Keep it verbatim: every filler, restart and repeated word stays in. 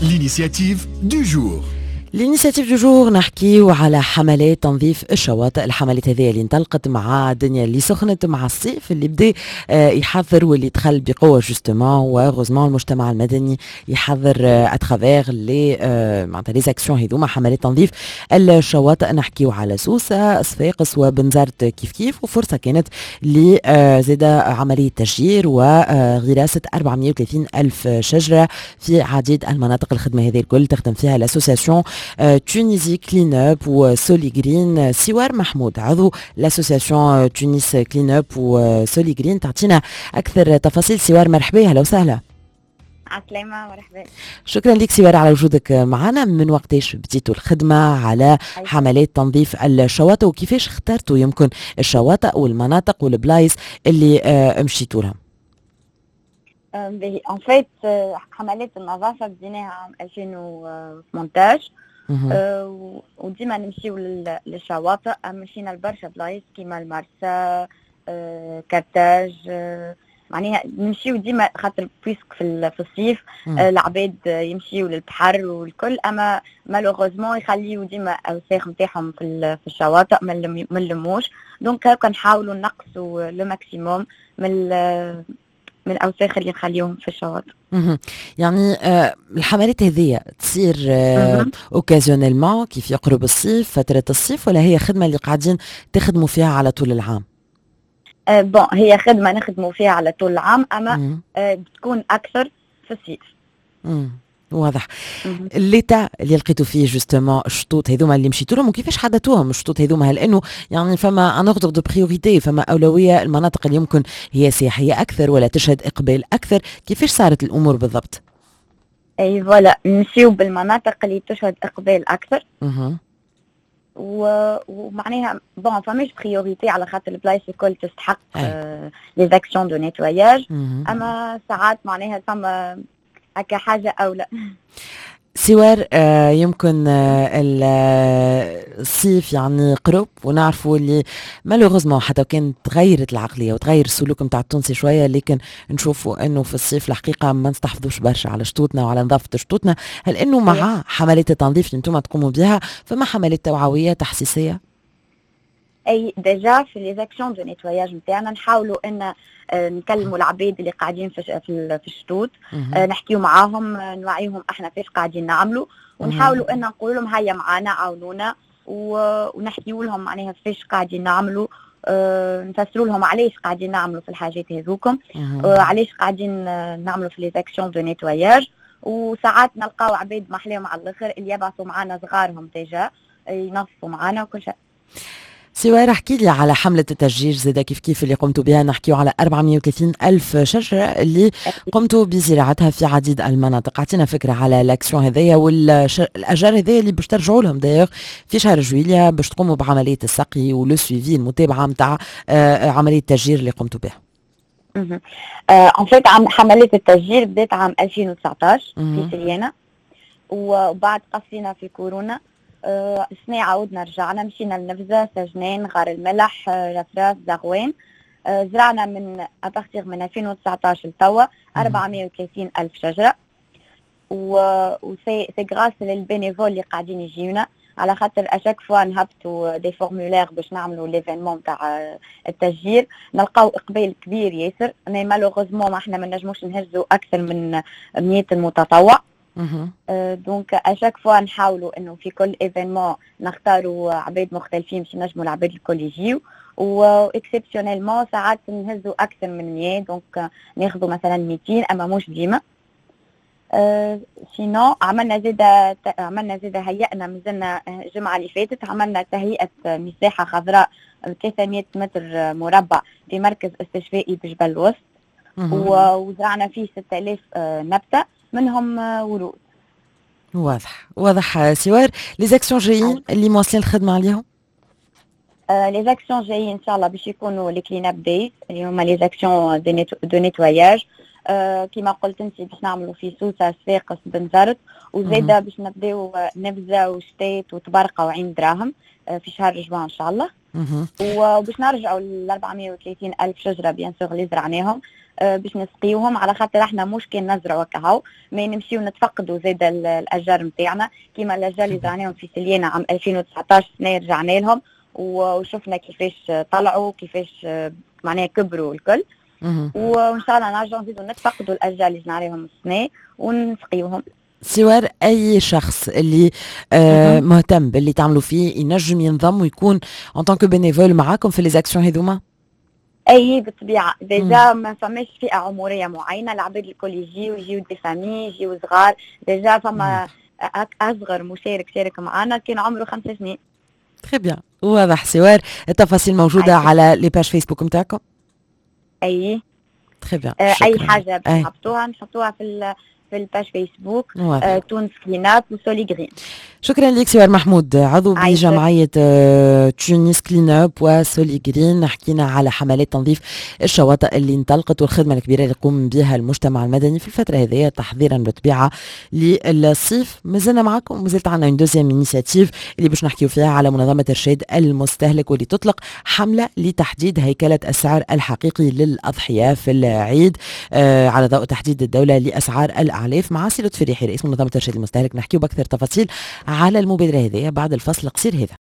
L'initiative du jour. الانيشيتيف دو جور نحكيو على حملات تنظيف الشواطئ. الحملات هذه اللي انطلقت مع الدنيا اللي سخنت مع الصيف اللي بدا يحضر واللي دخل بقوه جوستومون، وغوزمون المجتمع المدني يحضر اترافير لي معناتها لي زاكسيون هذوما حملات تنظيف الشواطئ. نحكيو على سوسه، صفاقس وبنزرت كيف كيف، وفرصه كانت ل زاد عمليه تشجير وغراسه أربعمائة وثلاثين الف شجره في عديد المناطق. الخدمه هذه الكل تخدم فيها الاسوسياسيون تونيزي كلين اب وسولي جرين. سوار محمود عضو لاسوسياسيون تونس كلين اب وسولي جرين تعطينا اكثر تفاصيل. سوار مرحبا، اهلا وسهلا. عسلامة مرحبا. شكرا لك سوار على وجودك معنا. من وقتاش بديتوا الخدمة على حملات تنظيف الشواطئ، وكيفاش اخترتوا يمكن الشواطئ والمناطق والبلايص اللي آه مشيتوا لهم؟ ان فيت حملات النظافة بديناها عام ألفين وثمانطاش، أه وديما نمشيو للشواطئ. مشينا لبرشا بلايص كيما المرسى، أه كارتاج، أه معناها نمشيو ديما خاطر بويسك في الصيف أه العباد يمشيو للبحر والكل، اما مالوغوزمون يخليو ديما اوساخ نتاعهم في في الشواطئ ما نلموش. دونك هكا نحاولوا نقصوا لو ماكسيموم من من الاوساخ اللي نخليهم في الشواطئ. يعني آه الحملات هذه تصير آه اوكازيونيلمون كيف يقرب الصيف، فتره الصيف، ولا هي خدمه اللي قاعدين تخدموا فيها على طول العام؟ آه بون هي خدمه نخدموا فيها على طول العام، اما آه بتكون اكثر في الصيف. مم. واضح. الليتا اللي لقيتوا فيه جوستومون الشطوط هذوما اللي مشيتوا لهم، وكيفاش حددتوهم الشطوط هذوما؟ لانه يعني فما ان اوردر دو بريوريتي، فما اولويه المناطق اللي يمكن هي سياحيه اكثر ولا تشهد اقبال اكثر. كيفاش صارت الامور بالضبط؟ اي فوالا، نمشيو بالمناطق اللي تشهد اقبال اكثر. اها و... ومعناها بون فماش بريوريتي على خاطر البلايص الكل تستحق لي زاكسيون دو نيتواياج، اما ساعات معناها ثم هكا حاجة أو لا. سوار آه يمكن آه الصيف يعني قرب، ونعرفوا اللي مالوغوزمون حتى كان تغيرت العقلية وتغير السلوك متاع التونسي شوية، لكن نشوفوا انه في الصيف الحقيقة ما نستحفظوش برشا على شطوطنا وعلى نظافة شطوطنا. هل انه مع حملات التنظيف اللي انتم تقوموا بها فما حملات توعوية تحسيسية؟ اي ديجا في لي زاكسيون دو نيتواياج نتاعنا نحاولوا ان نكلموا العباد اللي قاعدين في في الشطوط، نحكيو معاهم، نوعيهم احنا فاش قاعدين نعملوا، ونحاولوا ان نقول لهم هيا معانا عاونونا، ونحكيو لهم معناها فاش قاعدين نعملوا، نفسروا لهم علاش قاعدين نعملوا في الحاجات هذوكم، علاش قاعدين نعملوا في لي زاكسيون دو نيتواياج. وساعات نلقاو عباد محليهم على الاخر اللي يبعثوا معانا صغارهم ديجا ينظفوا معانا وكل شيء. سوار احكي لي على حملة التشجير زادا كيف كيف اللي قمتوا بها. نحكيو على أربعمائة وثلاثين ألف شجرة اللي قمتوا بزراعتها في عديد المناطق. اعطينا فكرة على لاكسيون هذيا والأشجار هذيا اللي باش ترجعوا لهم دايوغ في شهر جويليا باش تقوموا بعملية السقي ولو سويفي المتابعة متاع عملية التشجير اللي قمتوا بها. ان فيت حملة التشجير بدات عام ألفين وتسعطاش في سليانة، وبعد قصينا في كورونا أه السنة عاودنا رجعنا، مشينا لنفذة، سجنين، غار الملح، رفراف، زغوان. أه زرعنا من أبارتيغ من ألفين وتسعطاش لتوا أربعمائة وثلاثين ألف شجرة، و سي غراس للبينيفول اللي قاعدين يجيونا، على خاطر اشاك فوا نهبطوا دي فورمولير باش نعملوا ليفينمون تاع التشجير نلقاو اقبال كبير ياسر. مي مالوغوزمون ما احنا ما نجموش نهزوا اكثر من مئة المتطوع. أه دونك اشاك فوا نحاولوا انه في كل ايفينمون نختاروا عباد مختلفين باش نجموا العباد الكل يجيو، واكسبسيونيلمون ساعات نهزوا اكثر من مئة، دونك ناخذوا مثلا مئتين اما مش ديما. أه سينو عملنا زيدا عملنا زيدا هيئنا مازلنا الجمعه اللي فاتت عملنا تهيئه مساحه خضراء ثلاثمائة متر مربع في مركز استشفائي بجبل الوسط، وزرعنا فيه ستة آلاف نبته منهم ورود. واضح واضح. سوار لي زاكسيون جايين اللي مواصلين الخدمه عليهم؟ آه لي زاكسيون جايين ان شاء الله باش يكونوا لي كلين اب دايز اللي هما لي زاكسيون دو نيتواياج. آه كما قلت انت باش نعملوا في سوسه، صفاقس، بنزرت، وزاده باش نبداو نبذه وشتيت وتبرقه وعين دراهم آه في شهر جوان ان شاء الله. مهم. وباش نرجعوا ل أربعمية وثلاثين ألف شجرة بيان سور اللي زرعناهم آه، باش نسقيوهم، على خاطر احنا مش كان نزرعوا كهو ما نمشيو نتفقدوا زيد ال- الاشجار نتاعنا كيما الاشجار اللي زرعناهم في سليانة عام ألفين وتسعطاش سنة رجعنا لهم و- وشفنا كيفاش طلعوا كيفاش آه، معناها كبروا الكل. مهم. وان شاء الله نرجعوا نزيدوا نتفقدوا الاشجار اللي زرعناهم السنة ونسقيوهم. سوار اي شخص اللي آه مهم. مهتم باللي تعملوا فيه ينجم ينضم ويكون ان طونك بينيفول معاكم في لي زاكسيون هذوما؟ اي بالطبيعه ديجا ما فماش فئه عمريه معينه، العباد الكل يجيو يجيو دي فامي يجيو صغار، ديجا فما أك- اصغر مشارك شارك معنا كان عمره خمس سنين. تري بيان، واضح سوار. التفاصيل موجوده عايشة. على لي باج فيسبوك نتاعكم. اي تري بيان، آه، اي شكرا. حاجه باش أي. نحطوها نحطوها في ال في الباج فيسبوك واضح. آه، تونس كلين اب وسولي جرين. شكرا لك سوار محمود، عضو عايشة. بجمعية آه، تونس كلين اب وسولي جرين. حكينا على حملات تنظيف الشواطئ اللي انطلقت والخدمة الكبيرة اللي يقوم بها المجتمع المدني في الفترة هذه تحضيرا بالطبيعة للصيف. مازلنا معكم، مازلت عندنا اون دوزيام انيشيتيف اللي باش نحكيو فيها على منظمة إرشاد المستهلك، واللي تطلق حملة لتحديد هيكلة السعر الحقيقي للأضحية في العيد آه على ضوء تحديد الدولة لأسعار الأعلاف. مع سيلة فريحي رئيس منظمة إرشاد المستهلك نحكيو بأكثر تفاصيل على المبادرة هذه بعد الفصل القصير هذا.